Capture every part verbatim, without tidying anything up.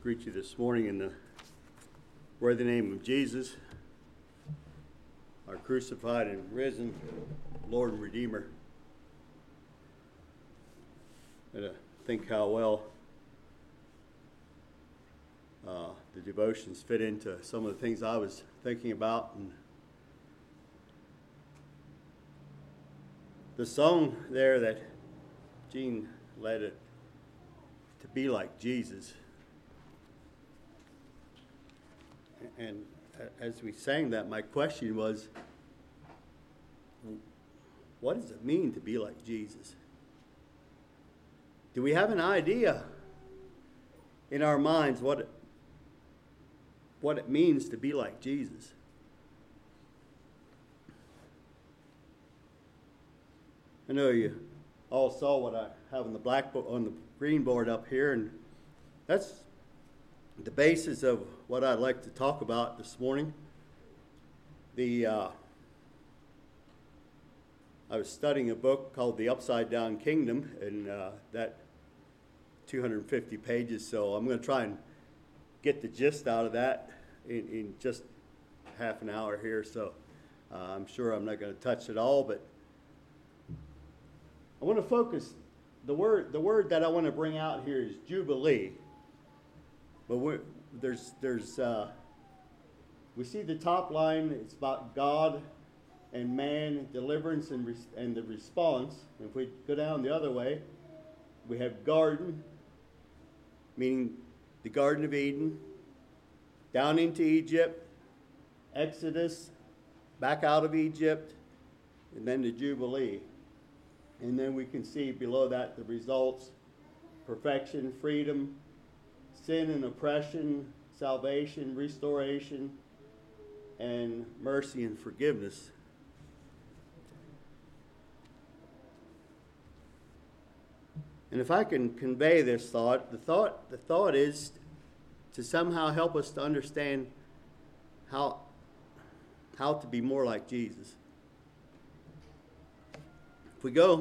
greet you this morning in the worthy name of Jesus, our crucified and risen Lord and Redeemer. And I think how well uh, the devotions fit into some of the things I was thinking about. And the song there that Gene led it, to be like Jesus. And as we sang that, my question was, what does it mean to be like Jesus? Do we have an idea in our minds what it, what it means to be like Jesus? I know you all saw what I have on the blackboard, on the green board up here, and that's the basis of what I'd like to talk about this morning. The uh, I was studying a book called The Upside Down Kingdom, and uh, that two hundred fifty pages, so I'm going to try and get the gist out of that in, in just half an hour here, so uh, I'm sure I'm not going to touch it all, but I want to focus. The word, the word that I want to bring out here is jubilee. But we're, there's, there's, uh, we see the top line. It's about God and man, deliverance and res- and the response. If we go down the other way, we have garden, meaning the Garden of Eden, down into Egypt, Exodus, back out of Egypt, and then the jubilee. And then we can see below that the results: perfection, freedom, sin and oppression, salvation, restoration, and mercy and forgiveness. And if I can convey this thought, the thought the thought is to somehow help us to understand how how to be more like Jesus. If we go,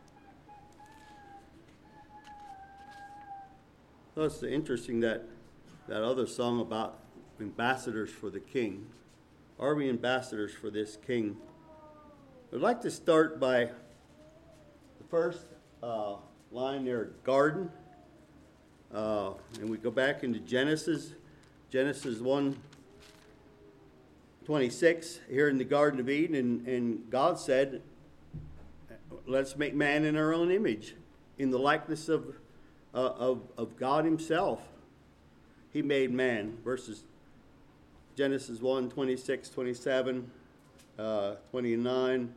well, it's interesting that that other song about ambassadors for the King. Are we ambassadors for this King? I'd like to start by the first uh, line there, garden. Uh, and we go back into Genesis, Genesis one twenty-six, here in the Garden of Eden, and, and God said, let's make man in our own image, in the likeness of, uh, of, of God himself. He made man, verses Genesis one, twenty-six, twenty-seven, uh, twenty-nine.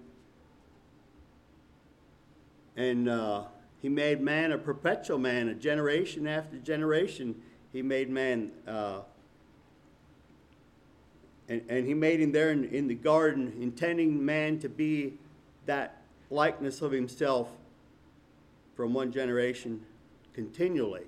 And uh, he made man a perpetual man, a generation after generation. He made man, uh, and, and he made him there in, in the garden, intending man to be that likeness of himself from one generation continually.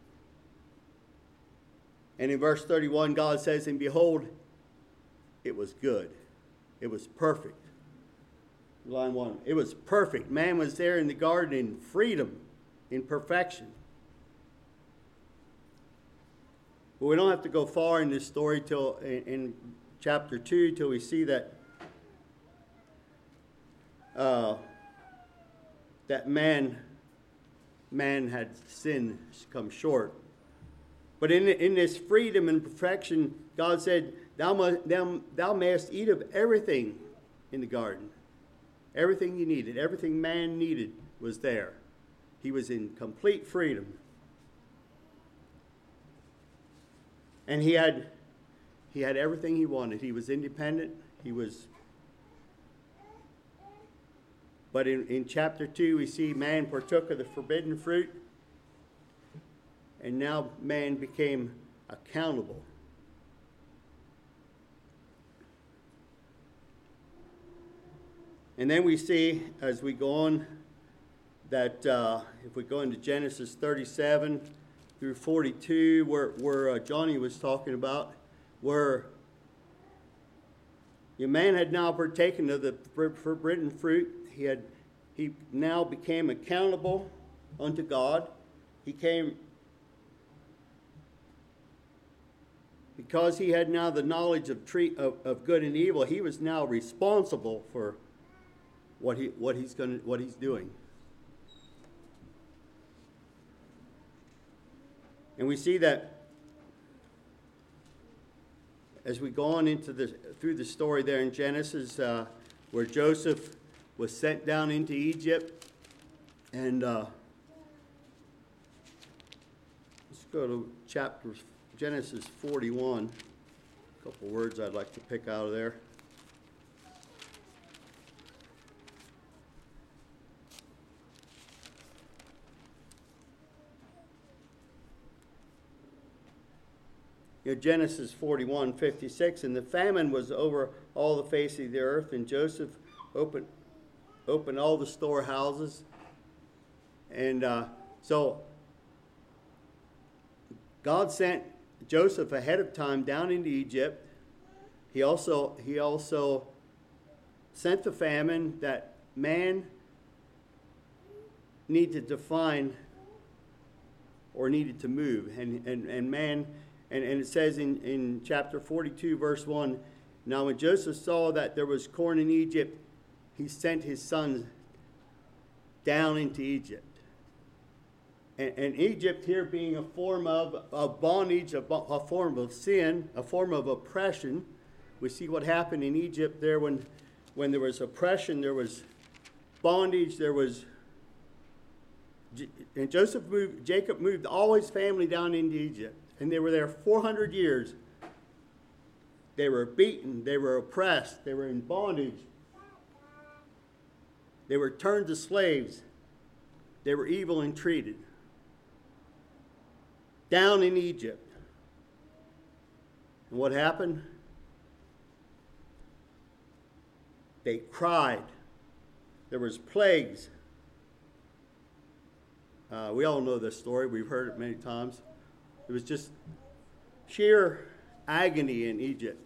And in verse thirty-one, God says, and behold, it was good. It was perfect. Line one, it was perfect. Man was there in the garden in freedom, in perfection. But we don't have to go far in this story till in, in chapter two till we see that uh, that man man had sinned, come short. But in in this freedom and perfection, God said, thou, must, thou, thou mayest eat of everything in the garden. Everything you needed, everything man needed was there. He was in complete freedom. And he had he had everything he wanted. He was independent. He was But in, in chapter two, we see man partook of the forbidden fruit, and now man became accountable. And then we see, as we go on, that uh, if we go into Genesis thirty-seven through forty-two, where, where uh, Johnny was talking about, where the man had now partaken of the forbidden fruit. He had, he now became accountable unto God. He came, because he had now the knowledge of, treat, of, of good and evil, he was now responsible for what he what he's going what he's doing. And we see that as we go on into the through the story there in Genesis, uh, where Joseph was sent down into Egypt, and uh, let's go to chapter Genesis forty-one. A couple words I'd like to pick out of there. You know, Genesis forty-one, fifty-six, and the famine was over all the face of the earth, and Joseph opened, opened all the storehouses. And uh, so God sent Joseph ahead of time down into Egypt. He also, he also sent the famine that man needed to find or needed to move. And, and, and man... And, and it says in, in chapter forty-two, verse one, now when Joseph saw that there was corn in Egypt, he sent his sons down into Egypt. And, and Egypt here being a form of, of bondage, a, a form of sin, a form of oppression. We see what happened in Egypt there when, when there was oppression, there was bondage, there was... And Joseph moved, Jacob moved all his family down into Egypt. And they were there four hundred years. They were beaten. They were oppressed. They were in bondage. They were turned to slaves. They were evil and treated. Down in Egypt. And what happened? They cried. There was plagues. Uh, we all know this story. We've heard it many times. It was just sheer agony in Egypt.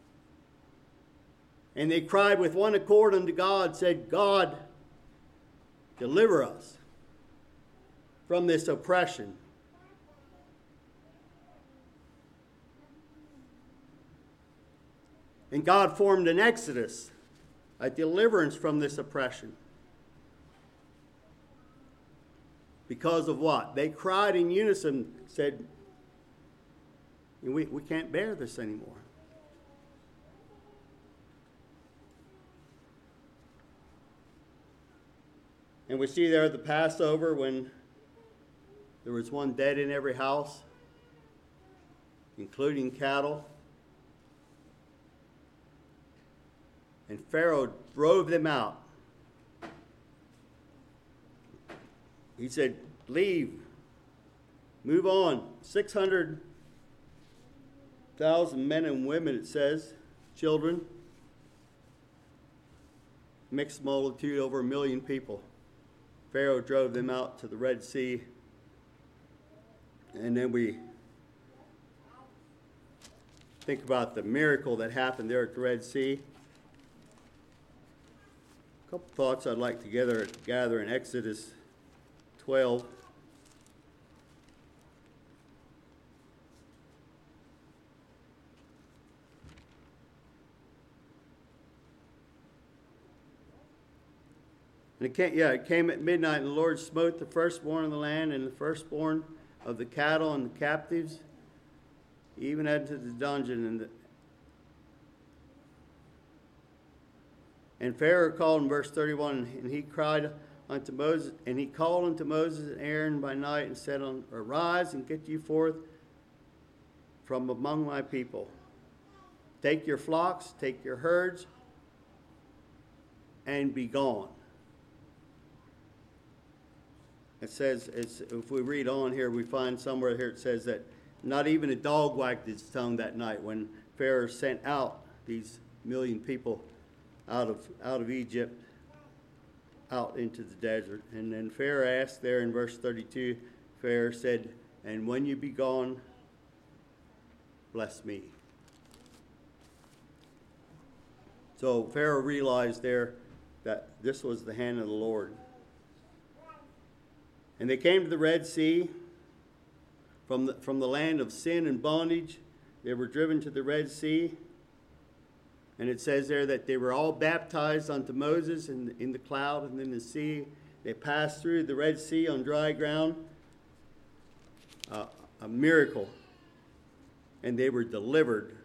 And they cried with one accord unto God, said, God, deliver us from this oppression. And God formed an exodus, a deliverance from this oppression. Because of what? They cried in unison, said, we, we can't bear this anymore. And we see there the Passover when there was one dead in every house, including cattle. And Pharaoh drove them out. He said, leave, move on. six hundred thousand men and women, it says, children, mixed multitude, over a million people. Pharaoh drove them out to the Red Sea. And then we think about the miracle that happened there at the Red Sea. A couple thoughts I'd like to gather, gather in Exodus twelve. And it came, yeah, it came at midnight, and the Lord smote the firstborn of the land and the firstborn of the cattle and the captives, even unto the dungeon. And, the, and Pharaoh called in verse thirty-one, and he cried unto Moses, and he called unto Moses and Aaron by night and said, arise and get you forth from among my people. Take your flocks, take your herds, and be gone. It says, it's, if we read on here, we find somewhere here it says that not even a dog wagged its tongue that night when Pharaoh sent out these million people out of out of Egypt, out into the desert. And then Pharaoh asked there in verse thirty-two, Pharaoh said, and when you be gone, bless me. So Pharaoh realized there that this was the hand of the Lord. And they came to the Red Sea from the, from the land of sin and bondage. they were driven to the Red Sea. And it says there that they were all baptized unto Moses in, in the cloud and in the sea. They passed through the Red Sea on dry ground. Uh, a miracle. And they were delivered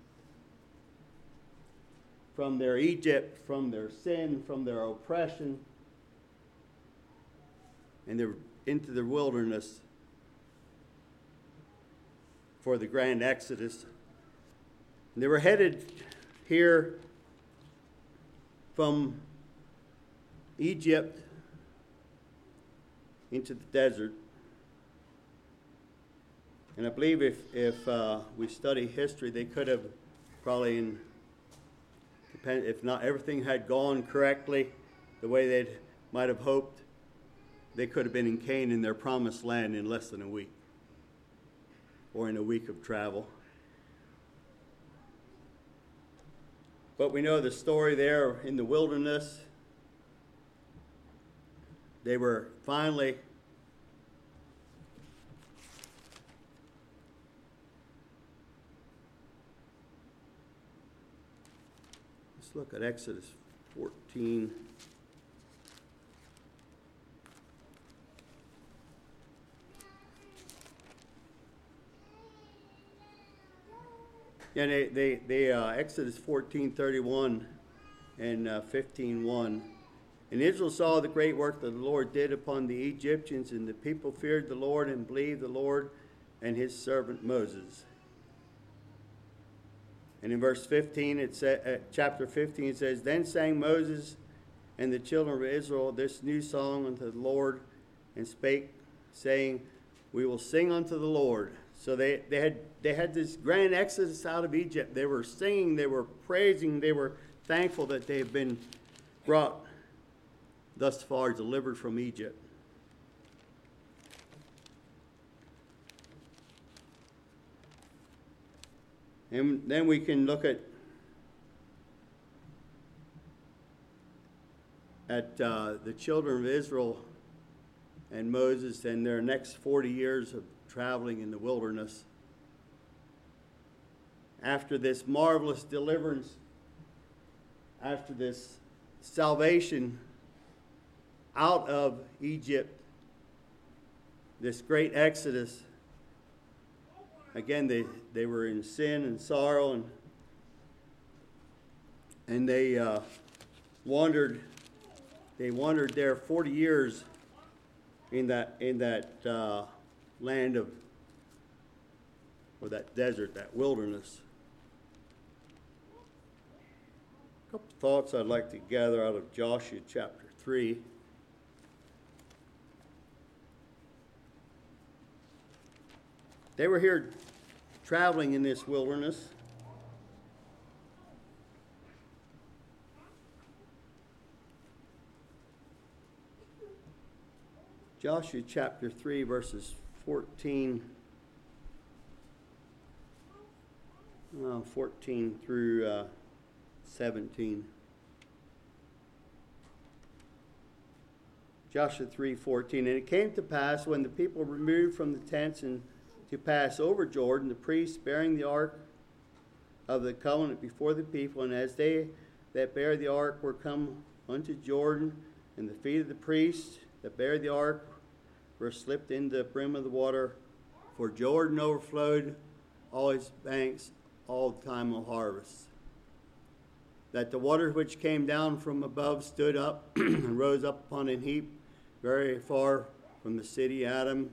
from their Egypt, from their sin, from their oppression. And they were into the wilderness for the grand Exodus. And they were headed here from Egypt into the desert. And I believe if, if uh, we study history, they could have probably, in, if not everything had gone correctly the way they might have hoped, they could have been in Canaan, in their promised land, in less than a week, or in a week of travel. But we know the story there in the wilderness. They were finally let's look at Exodus fourteen. Yeah, they, they, they uh, Exodus fourteen thirty-one and uh, fifteen one. And Israel saw the great work that the Lord did upon the Egyptians, and the people feared the Lord and believed the Lord and his servant Moses. And in verse fifteen, it sa- uh, chapter fifteen, it says, Then sang Moses and the children of Israel this new song unto the Lord, and spake, saying, We will sing unto the Lord. So they, they had they had this grand exodus out of Egypt. They were singing, they were praising, they were thankful that they have been brought thus far, delivered from Egypt. And then we can look at at uh, the children of Israel and Moses and their next forty years of traveling in the wilderness. After this marvelous deliverance, after this salvation out of Egypt, this great exodus, again, they, they were in sin and sorrow, and, and they uh, wandered, they wandered there forty years in that, in that uh, land of, or that desert, that wilderness. A couple thoughts I'd like to gather out of Joshua chapter three. They were here traveling in this wilderness. Joshua chapter three, verses fourteen, uh, fourteen through uh, seventeen. Joshua three fourteen. And it came to pass, when the people removed from the tents and to pass over Jordan, the priests bearing the ark of the covenant before the people, and as they that bear the ark were come unto Jordan, and the feet of the priests that bear the ark were slipped in the brim of the water, for Jordan overflowed all its banks all the time of harvest. That the waters which came down from above stood up and rose up upon an heap very far from the city Adam,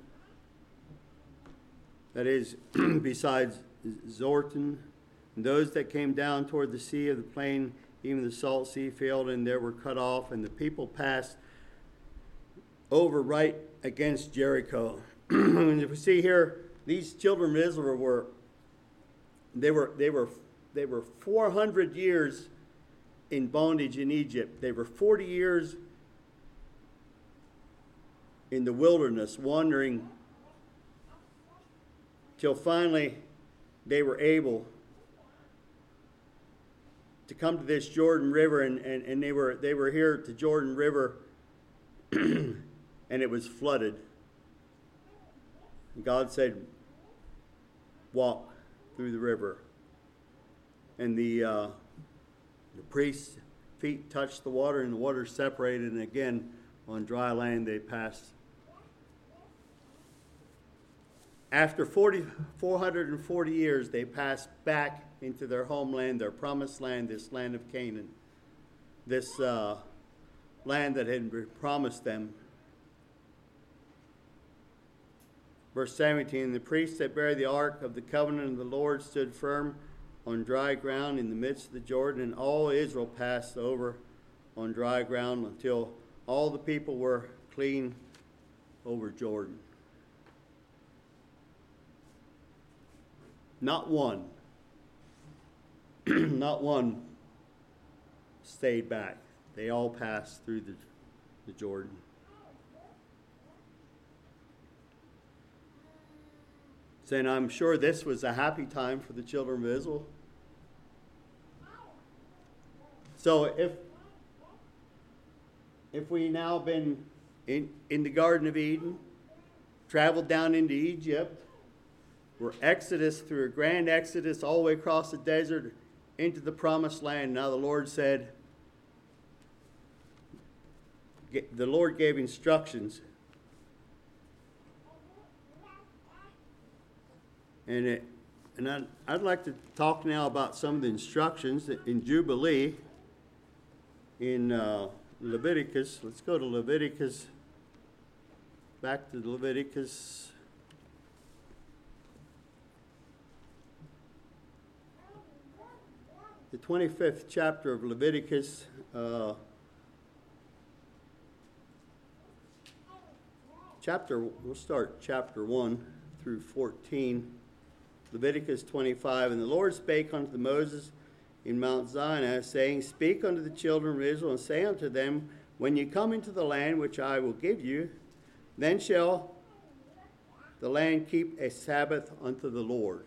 that is, besides Zorton, and those that came down toward the sea of the plain, even the salt sea failed, and there were cut off, and the people passed over right against Jericho. And if we see here, these children of Israel were they were they were they were four hundred years in bondage in Egypt. They were forty years in the wilderness, wandering, till finally they were able to come to this Jordan River, and, and, and they were they were here at the Jordan River, and it was flooded. And God said, walk through the river. And the, uh, the priest's feet touched the water, and the water separated, and again, on dry land they passed. After forty, four hundred forty years, they passed back into their homeland, their promised land, this land of Canaan, this uh, land that had been promised them. Verse seventeen, the priests that bear the ark of the covenant of the Lord stood firm on dry ground in the midst of the Jordan, and all Israel passed over on dry ground until all the people were clean over Jordan. Not one, not one stayed back. They all passed through the, the Jordan. Saying, I'm sure this was a happy time for the children of Israel. So if if we now been in, in the Garden of Eden, traveled down into Egypt, we're exodus through a grand exodus all the way across the desert into the promised land. Now the Lord said, the Lord gave instructions. And it, and I'd, I'd like to talk now about some of the instructions in Jubilee in uh, Leviticus. Let's go to Leviticus, back to Leviticus. The twenty-fifth chapter of Leviticus. Uh, chapter, we'll start chapter one through fourteen. Leviticus twenty-five, and the Lord spake unto Moses in Mount Sinai, saying, Speak unto the children of Israel, and say unto them, When ye come into the land which I will give you, then shall the land keep a Sabbath unto the Lord.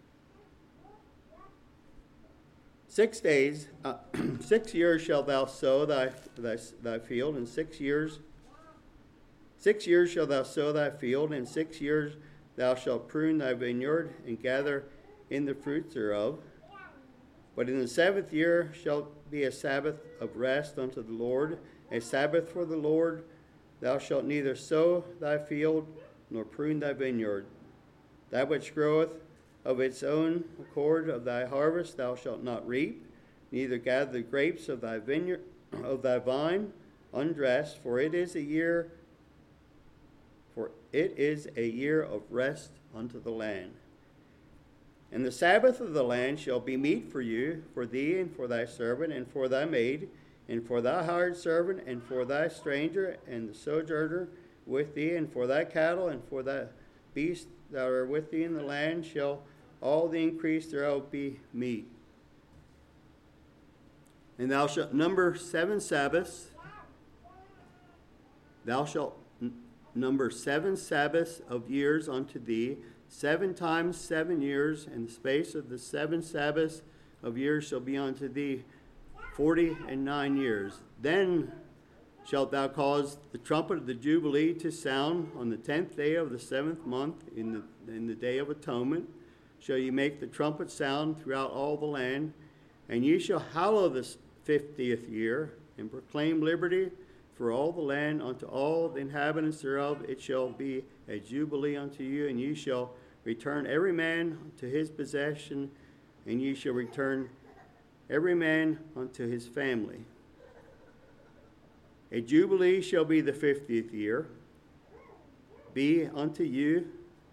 Six days, uh, six years shalt thou sow thy, thy thy field, and six years, six years shalt thou sow thy field, and six years thou shalt prune thy vineyard, and gather in the fruits thereof. But in the seventh year shall be a Sabbath of rest unto the Lord, a Sabbath for the Lord. Thou shalt neither sow thy field, nor prune thy vineyard. That which groweth of its own accord of thy harvest thou shalt not reap, neither gather the grapes of thy vineyard of thy vine undressed, for it is a year for it is a year of rest unto the land. And the Sabbath of the land shall be meat for you, for thee, and for thy servant, and for thy maid, and for thy hired servant, and for thy stranger, and the sojourner with thee, and for thy cattle, and for thy beasts that are with thee in the land, shall all the increase thereof be meat. And thou shalt number seven Sabbaths. Thou shalt number seven Sabbaths of years unto thee, seven times seven years, and the space of the seven Sabbaths of years shall be unto thee forty and nine years. Then shalt thou cause the trumpet of the Jubilee to sound on the tenth day of the seventh month, in the in the day of atonement. Shall ye make the trumpet sound throughout all the land, and ye shall hallow the fiftieth year, and proclaim liberty for all the land unto all the inhabitants thereof. It shall be a jubilee unto you, and ye shall return every man to his possession, and ye shall return every man unto his family. A jubilee shall be the fiftieth year. Be unto you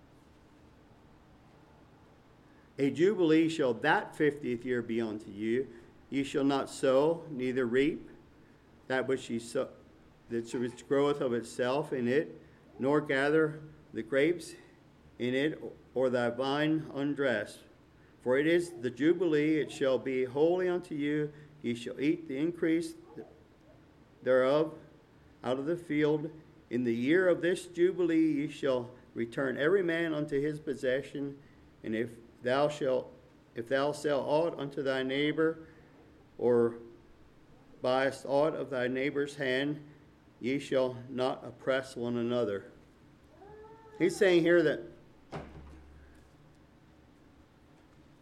a jubilee shall that fiftieth year be unto you. Ye shall not sow, neither reap that which ye sow, that which groweth of itself in it, nor gather the grapes in it, or thy vine undressed. For it is the jubilee, it shall be holy unto you. Ye shall eat the increase thereof out of the field. In the year of this jubilee ye shall return every man unto his possession. And if thou shalt, if thou sell aught unto thy neighbor, or buyest aught of thy neighbor's hand, ye shall not oppress one another. He's saying here that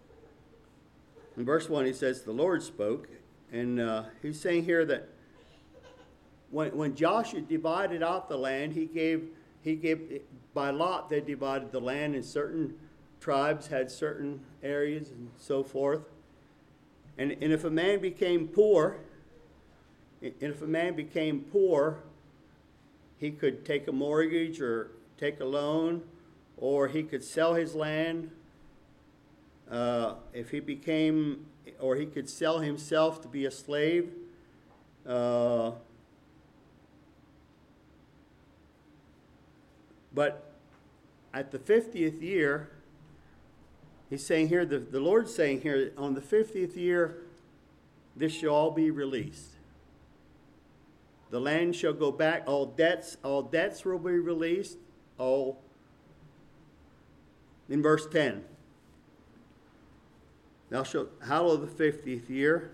in verse one, he says, the Lord spoke. And uh, he's saying here that when, when Joshua divided out the land, he gave, he gave, by lot they divided the land, and certain tribes had certain areas and so forth. And, and if a man became poor, and if a man became poor, he could take a mortgage or take a loan, or he could sell his land. Uh, if he became, or he could sell himself to be a slave. Uh, but at the fiftieth year, he's saying here, the, the Lord's saying here, on the fiftieth year, this shall all be released. The land shall go back, all debts, all debts will be released, all, in verse ten. Thou shalt hallow the fiftieth year.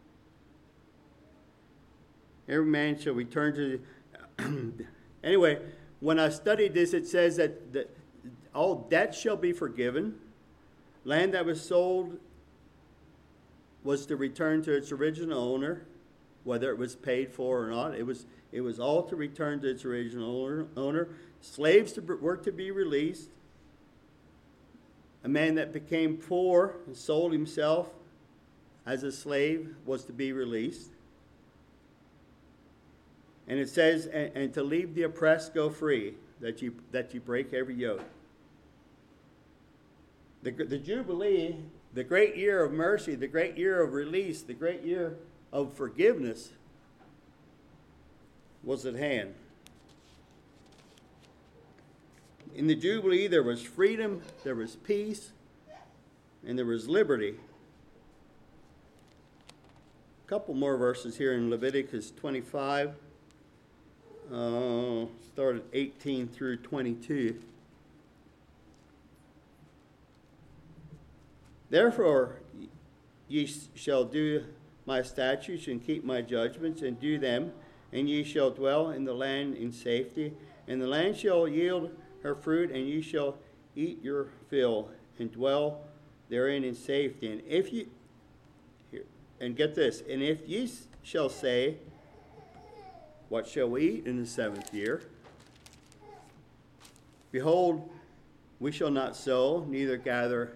Every man shall return to the... Anyway, when I studied this, it says that, that all debt shall be forgiven. Land that was sold was to return to its original owner, whether it was paid for or not. It was, it was all to return to its original owner. Slaves to, were to be released. A man that became poor and sold himself as a slave was to be released. And it says, and, and to leave the oppressed go free, that you that you break every yoke. The, the Jubilee, the great year of mercy, the great year of release, the great year of forgiveness was at hand. In the Jubilee, there was freedom, there was peace, and there was liberty. A couple more verses here in Leviticus twenty-five. Uh, start at eighteen through twenty-two. Therefore, ye shall do my statutes and keep my judgments and do them, and ye shall dwell in the land in safety, and the land shall yield her fruit, and ye shall eat your fill and dwell therein in safety. And if you, here, and get this, and if ye shall say, what shall we eat in the seventh year? Behold, we shall not sow, neither gather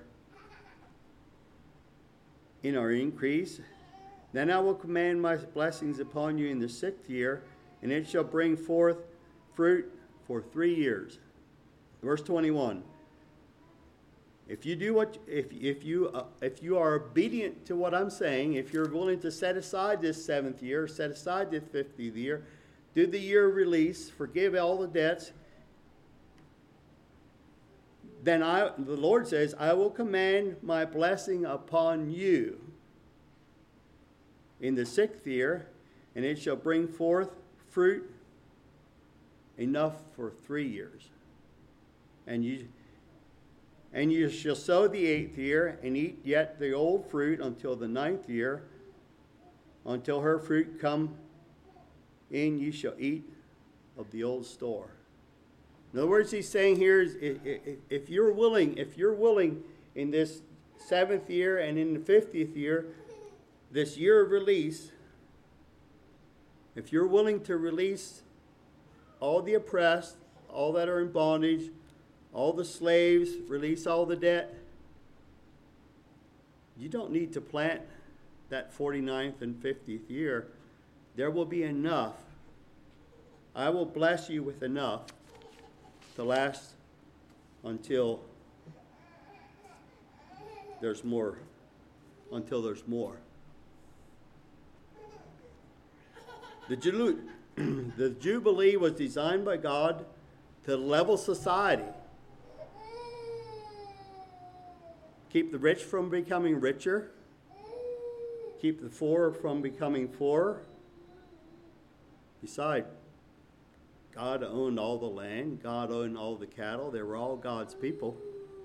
in our increase. Then I will command my blessings upon you in the sixth year, and it shall bring forth fruit for three years. Verse twenty-one. If you do what, if if you uh, if you are obedient to what I'm saying, if you're willing to set aside this seventh year, set aside this fiftieth year, do the year of release, forgive all the debts, then I, the Lord says, I will command my blessing upon you in the sixth year, and it shall bring forth fruit enough for three years. And you and you shall sow the eighth year, and eat yet the old fruit until the ninth year. Until her fruit come in, you shall eat of the old store. In other words, he's saying here is, if you're willing, if you're willing in this seventh year and in the fiftieth year, this year of release, if you're willing to release all the oppressed, all that are in bondage, all the slaves, release all the debt, you don't need to plant that forty-ninth and fiftieth year. There will be enough. I will bless you with enough to last until there's more, until there's more. The Jubilee, the Jubilee was designed by God to level society. Keep the rich from becoming richer. Keep the poor from becoming poorer. Besides, God owned all the land. God owned all the cattle. They were all God's people.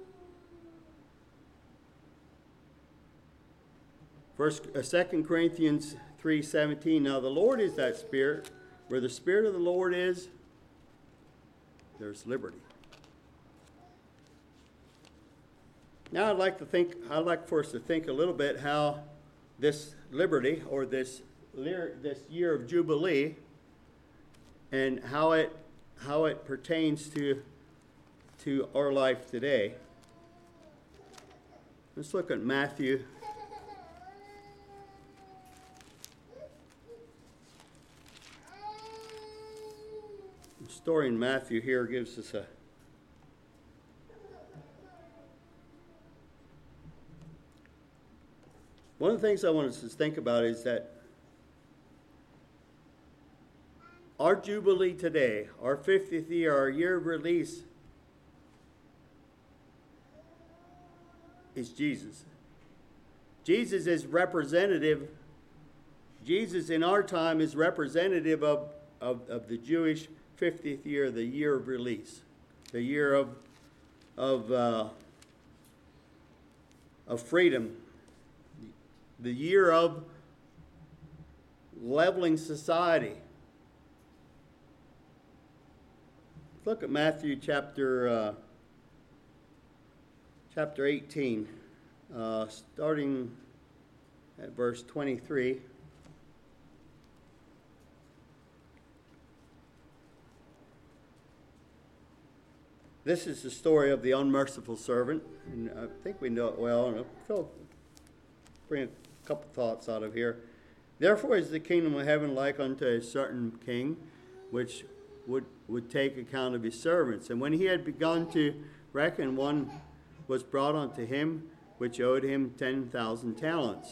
First, uh, Second Corinthians three seventeen. Now the Lord is that Spirit. Where the Spirit of the Lord is, there's liberty. Now I'd like to think, I'd like for us to think a little bit how this liberty or this this year of Jubilee and how it how it pertains to to our life today. Let's look at Matthew. The story in Matthew here gives us a one of the things I want us to think about is that our Jubilee today, our fiftieth year, our year of release, is Jesus. Jesus is representative, Jesus in our time is representative of, of, of the Jewish fiftieth year, the year of release, the year of, of, uh, of freedom, the year of leveling society. Look at Matthew chapter uh, chapter eighteen, uh, starting at verse twenty-three. This is the story of the unmerciful servant, and I think we know it well. And I'll bring a couple thoughts out of here. Therefore is the kingdom of heaven like unto a certain king, which would would take account of his servants. And when he had begun to reckon, one was brought unto him, which owed him ten thousand talents.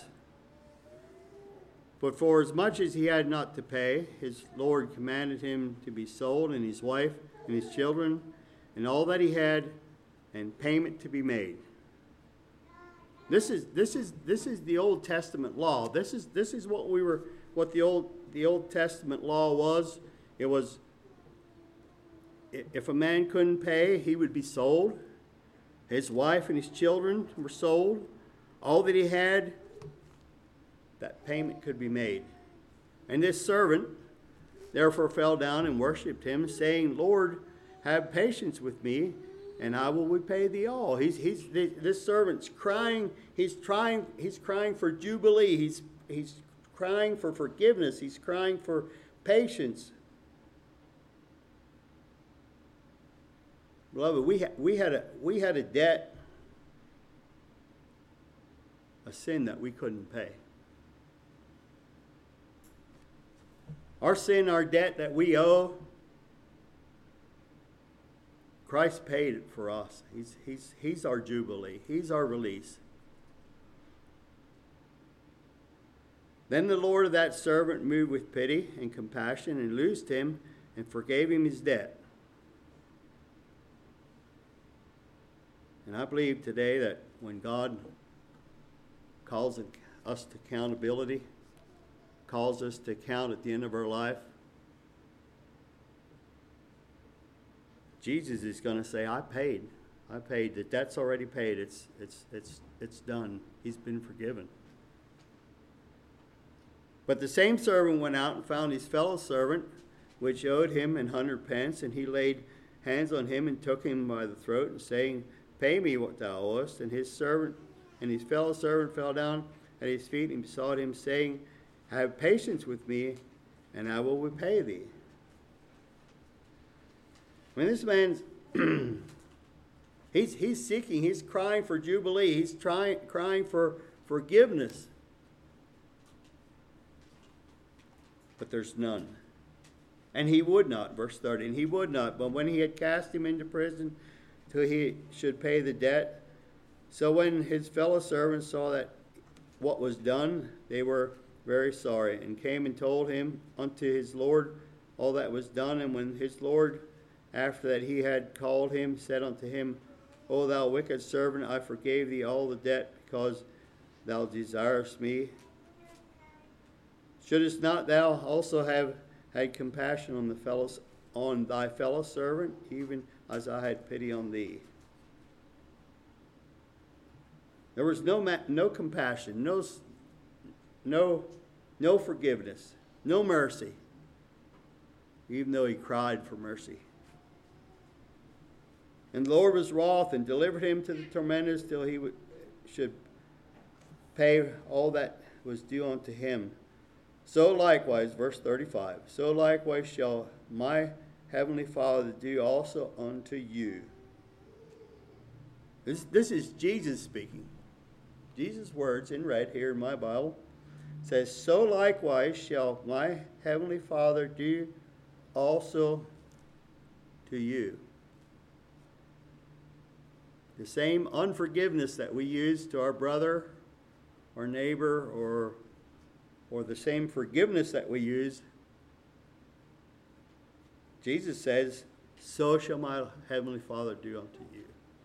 But for as much as he had not to pay, his Lord commanded him to be sold, and his wife, and his children, and all that he had, and payment to be made. This is this is this is the Old Testament law. This is this is what we were what the old the Old Testament law was. It was, if a man couldn't pay, he would be sold. His wife and his children were sold. All that he had, that payment could be made. And this servant therefore fell down and worshipped him, saying, Lord, have patience with me, and I will repay thee all. He's he's this servant's crying. He's trying. He's crying for jubilee. He's he's crying for forgiveness. He's crying for patience. Beloved, we, ha- we, had a, we had a debt, a sin that we couldn't pay. Our sin, our debt that we owe, Christ paid it for us. He's, he's, he's our jubilee. He's our release. Then the Lord of that servant moved with pity and compassion and loosed him and forgave him his debt. And I believe today that when God calls us to accountability, calls us to account at the end of our life, Jesus is going to say, I paid. I paid. The debt's already paid. It's, it's, it's, it's done. He's been forgiven. But the same servant went out and found his fellow servant, which owed him an hundred pence, and he laid hands on him and took him by the throat, and saying, Pay me what thou owest. And his servant and his fellow servant fell down at his feet and besought him, saying, Have patience with me, and I will repay thee. When this man's he's he's seeking, he's crying for jubilee, he's trying crying for forgiveness. But there's none. And he would not, verse thirty, and he would not, but when he had cast him into prison till he should pay the debt. So when his fellow servants saw that what was done, they were very sorry, and came and told him unto his Lord all that was done. And when his Lord, after that he had called him, said unto him, O thou wicked servant, I forgave thee all the debt, because thou desirest me. Shouldest not thou also have had compassion on the fellows, on thy fellow servant, even as I had pity on thee? There was no ma- no compassion, no no no forgiveness, no mercy, even though he cried for mercy. And the Lord was wroth and delivered him to the tormentors till he would, should pay all that was due unto him. So likewise, verse thirty-five, so likewise shall my heavenly Father do also unto you. This, this is Jesus speaking. Jesus' words in red here in my Bible says, so likewise shall my heavenly Father do also to you. The same unforgiveness that we use to our brother or neighbor, or or the same forgiveness that we use, Jesus says, so shall my heavenly Father do unto you.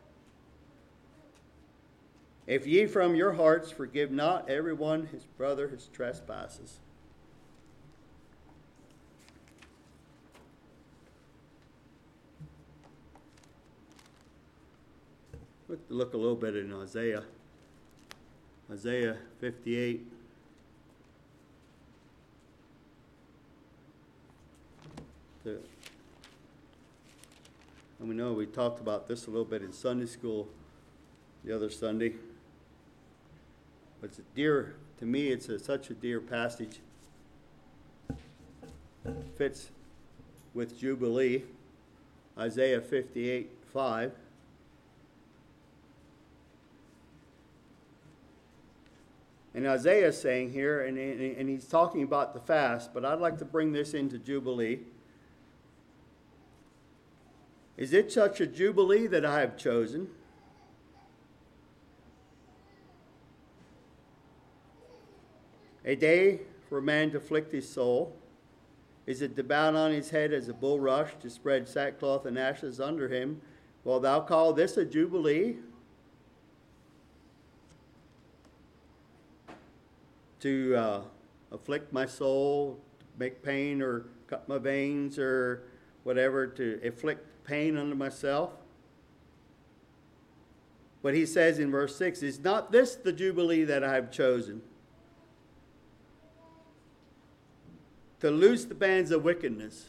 If ye from your hearts forgive not every one his brother his trespasses. Look, look a little bit in Isaiah. Isaiah fifty-eight. The, and we know we talked about this a little bit in Sunday school the other Sunday. But it's a dear, to me, it's a, such a dear passage. Fits with Jubilee. Isaiah fifty-eight five. And Isaiah is saying here, and, and he's talking about the fast, but I'd like to bring this into Jubilee. Is it such a Jubilee that I have chosen? A day for a man to afflict his soul? Is it to bow on his head as a bulrush, to spread sackcloth and ashes under him? Wilt thou call this a Jubilee? To uh, afflict my soul, make pain or cut my veins or whatever, to inflict pain unto myself? But he says in verse six, is not this the Jubilee that I have chosen? To loose the bands of wickedness,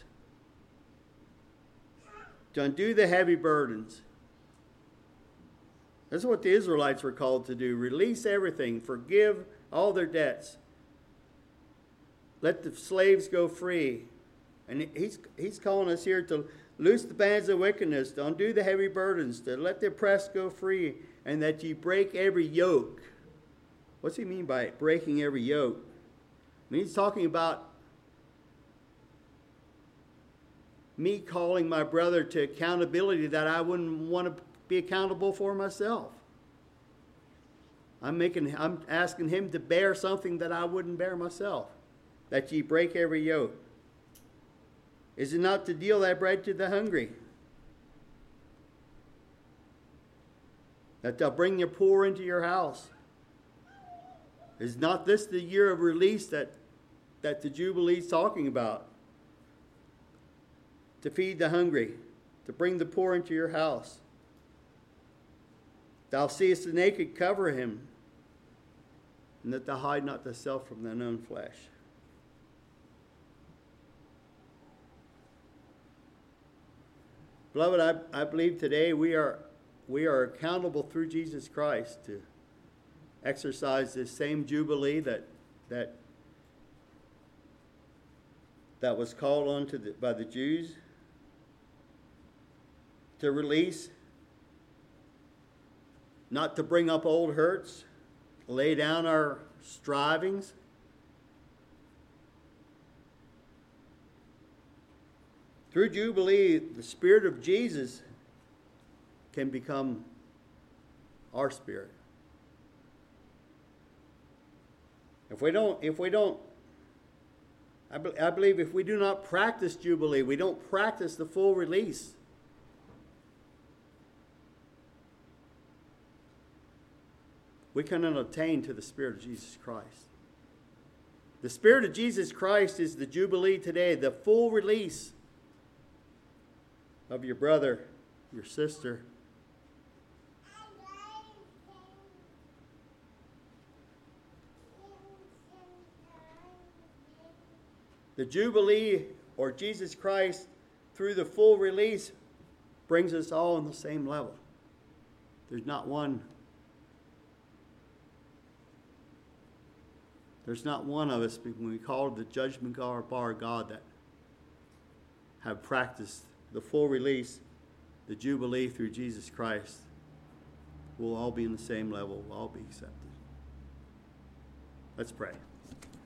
to undo the heavy burdens. That's what the Israelites were called to do. Release everything, forgive all their debts. Let the slaves go free. And he's, he's calling us here to loose the bands of wickedness, to undo the heavy burdens, to let the oppressed go free, and that ye break every yoke. What's he mean by it, breaking every yoke? I mean, he's talking about me calling my brother to accountability that I wouldn't want to be accountable for myself. I'm making, I'm asking him to bear something that I wouldn't bear myself. That ye break every yoke. Is it not to deal that bread to the hungry? That they'll bring the poor into your house? Is not this the year of release that, that the Jubilee is talking about? To feed the hungry, to bring the poor into your house. Thou seest the naked, cover him, and that thou hide not thyself from thine own flesh. Beloved, I, I believe today we are we are accountable through Jesus Christ to exercise this same Jubilee that that that was called on to the, by the Jews, to release, not to bring up old hurts, lay down our strivings. Through Jubilee, the Spirit of Jesus can become our spirit. If we don't, if we don't, I, be, I believe if we do not practice Jubilee, we don't practice the full release, we cannot attain to the Spirit of Jesus Christ. The Spirit of Jesus Christ is the Jubilee today, the full release of your brother, your sister. The Jubilee, or Jesus Christ, through the full release, brings us all on the same level. There's not one There's not one of us, when we call the judgment bar God, that have practiced the full release, the Jubilee through Jesus Christ. We'll all be in the same level. We'll all be accepted. Let's pray.